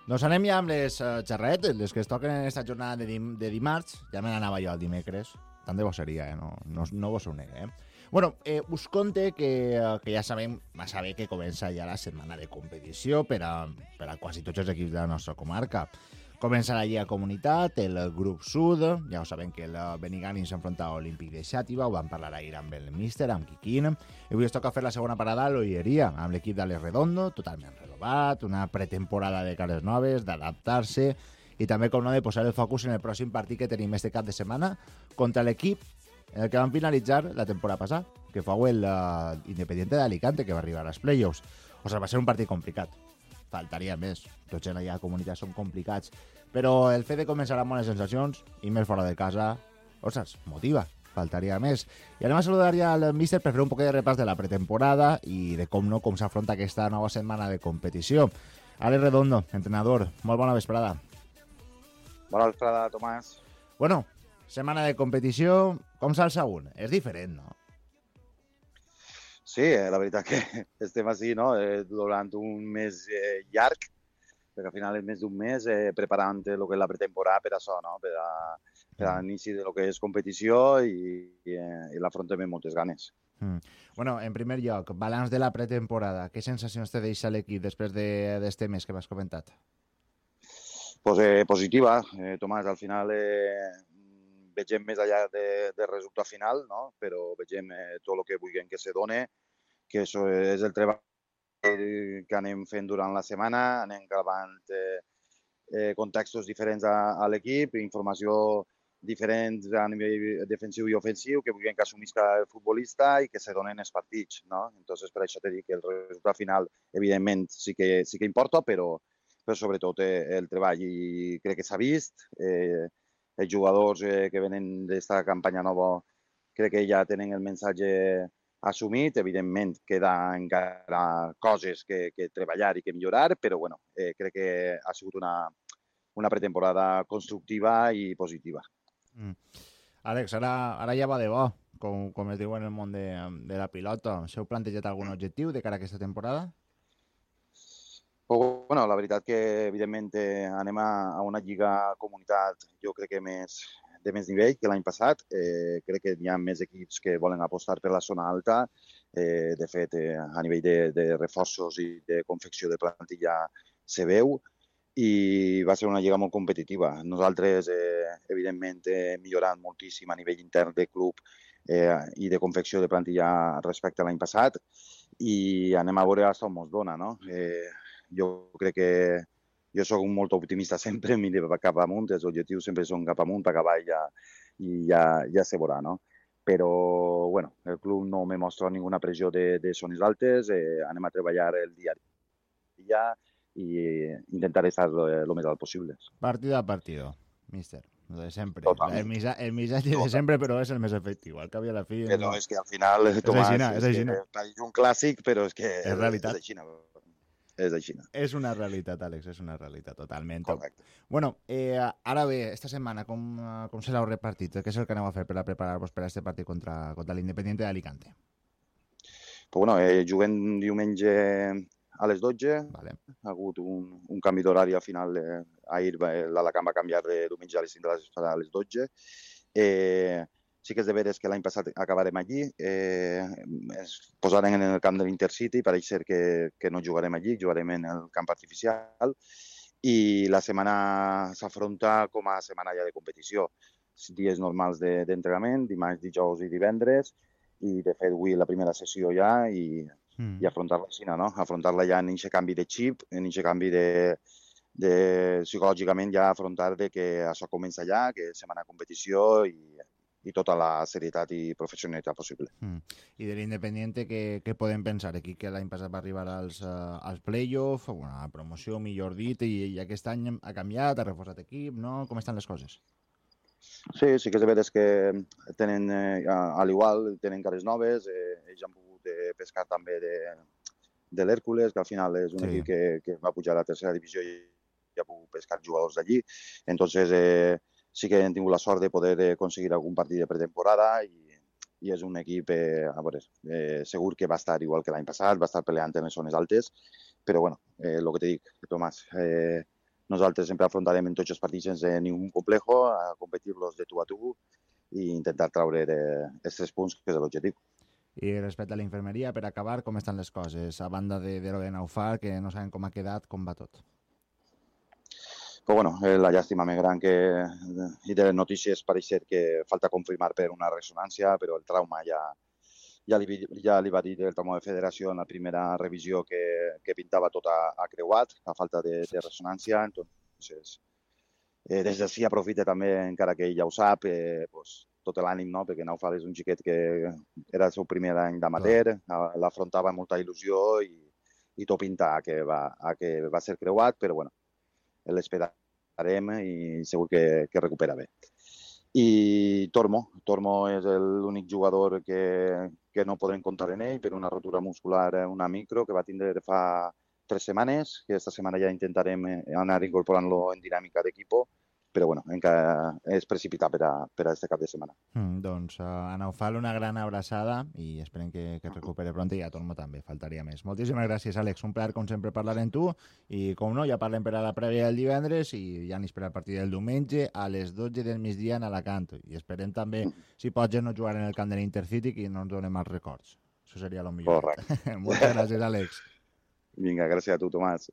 Doncs anem ja amb les xerretes, les que es toquen en aquesta jornada de dimarts. Ja me n'anava jo el dimecres. Tant de bo seria, no vos ho negue, Bueno, us conte que ja sabem massa bé que comença ja la setmana de competició per a quasi tots els equips de la nostra comarca. Comença la Lliga Comunitat, el grup sud, ja ho sabem que el Benigànim s'enfronta a Olímpic de Xàtiva, ho vam parlar ahir amb el míster, amb Quiquín, i avui es toca fer la segona parada a l'Olleria, amb l'equip d'Àlex Redondo, totalment renovat, una pretemporada de cares noves, d'adaptar-se, i també, com no, de posar el focus en el pròxim partit que tenim este cap de setmana contra l'equip en el que van finalitzar la temporada passada, que fou el Independiente d'Alicante, que va arribar als play-offs. O sigui, va ser un partit complicat. Faltaria més. Tots en la comunitat són complicats. Però el fet de començar amb bones sensacions, i més fora de casa, ostres, motiva. Faltaria més. I anem a saludar ja al míster per fer un poc de repàs de la pretemporada i de com s'afronta aquesta nova setmana de competició. Àlex Redondo, entrenador, molt bona vesprada. Bona vesprada, Tomàs. Bueno, setmana de competició, com s'alça un? És diferent, no? Sí, la veritat que estem així, no? Durant un mes llarg, perquè al final és més d'un mes preparant el que és la pretemporada per això, no? Per a l'inici de lo que és competició i l'afrontem amb moltes ganes. Bueno, en primer lloc, balanç de la pretemporada. Què sensacions te deixa l'equip després d'este mes que m'has comentat? Pues, positiva, Tomàs. Al final vegem més allà del resultat final, no? Però vegem tot el que vulguem que se done, que això és el treball que anem fent durant la setmana, anem gravant contextos diferents a l'equip, informació diferent a nivell defensiu i ofensiu, que vulguem que assumisca el futbolista i que se donen els partits, no? Entonces, per això t'he dit que el resultat final, evidentment, sí que importa, però sobretot el treball. I crec que s'ha vist. Els jugadors que venen d'esta campanya nova crec que ja tenen el mensatge assumit. Evidentment, queda encara coses que treballar i que millorar, però bueno, crec que ha sigut una pretemporada constructiva i positiva. Àlex, ara ja va de bo, com es diu en el món de la pilota. S'heu plantejat algun objectiu de cara a aquesta temporada? Bueno, la veritat que, evidentment, anem a una lliga comunitat, jo crec que de més nivell que l'any passat. Crec que hi ha més equips que volen apostar per la zona alta. De fet, a nivell de reforços i de confecció de plantilla se veu. I va ser una lliga molt competitiva. Nosaltres, evidentment, hem millorat moltíssim a nivell intern de club i de confecció de plantilla respecte a l'any passat. I anem a veure fins on ens dona, no? Jo crec que jo soc molt optimista sempre, miro cap amunt, els objectius sempre són cap amunt, cap avall ja se veurà, no? Però, bueno, el club no me mostra ninguna pressió de zones altes, anem a treballar el dia a dia i intentar estar el més alt possible. Partido a partido, míster, lo de sempre. Totalment. El missatge de sempre, però és el més efectiu. Al cap i a la fi... Però és que al final, Tomàs, és aixina. És un clàssic, però és que és realitat. És així. És una realitat, Àlex, és una realitat, totalment. Correcte. Bueno, ara bé, esta setmana, com se l'heu repartit? Què és el que aneu a fer per a preparar-vos per a aquest partit contra l'Independiente d'Alicante? Pues bueno, juguem diumenge a les 12. Vale. Ha hagut un canvi d'horari al final. Ahir l'Alacant va canviar de diumenge a les 5 de la vesprada a les 12. Sí que és de veres que l'any passat acabarem allí, es posaren en el camp de l'Intercity, pareix ser que no jugarem allí, jugarem en el camp artificial, i la setmana s'afronta com a setmana ja de competició. Dies normals d'entrenament, dimarts, dijous i divendres, i de fet avui la primera sessió ja, i afrontar-la així, no? Afrontar-la ja en aquest canvi de xip, en aquest canvi de psicològicament ja afrontar que això comença ja, que és setmana de competició i tota la serietat i professionalitat possible. I de l'Independiente, què podem pensar? Aquí que l'any passat va arribar als play-off, a la promoció, millor dit, i aquest any ha canviat, ha reforçat equip, no? Com estan les coses? Sí que és de veres que tenen, a l'igual, tenen cares noves, ells han pogut pescar també de l'Hèrcules, que al final és un equip que va pujar a la tercera divisió i ha pogut pescar jugadors d'allí. Entonces, sí que hem tingut la sort de poder aconseguir algun partit de pretemporada i és un equip, a veure, segur que va estar igual que l'any passat, va estar peleant en les zones altes, però bueno, el que t'he dit, Tomàs, nosaltres sempre afrontarem en tots els partits sense ningú complejo, a competir-los de tu a tu i intentar treure els 3 punts, que és l'objectiu. I respecte a la infermeria, per acabar, com estan les coses? A banda de lo de Naufal, que no sabem com ha quedat, com va tot? Però bueno, la llàstima més gran que i de les notícies pareix ser que falta confirmar per una ressonància, però el trauma ja li va dir el trauma de federació en la primera revisió que pintava tot a creuat, a falta de ressonància. Entonces, des d'ací aprofita també, encara que ell ja ho sap, pues, tot l'ànim, no? Perquè Naufal és un xiquet que era el seu primer any d'amateur, l'afrontava amb molta il·lusió i tot pinta a que va ser creuat, però bueno, l'esperarem i segur que recupera bé. I Tormo és l'únic jugador que no podrem comptar en ell per una rotura muscular, una micro, que va tindre fa 3 setmanes, que aquesta setmana ja intentarem anar incorporant-lo en dinàmica d'equip, però bueno, encara és precipitat per a aquest cap de setmana. Doncs a Naufal una gran abraçada i esperem que es recupere pront i a Tormo també, faltaria més. Moltíssimes gràcies, Àlex, un plaer com sempre parlar amb tu i com no, ja parlem per a la prèvia del divendres i ja n'hi per al partit del diumenge a les 12 del migdia en Alacant i esperem també, si pots, no jugar en el camp de l'Intercity que no ens donem mals records. Això seria el millor. Correcte. Moltes gràcies, Àlex. Vinga, gràcies a tu, Tomàs.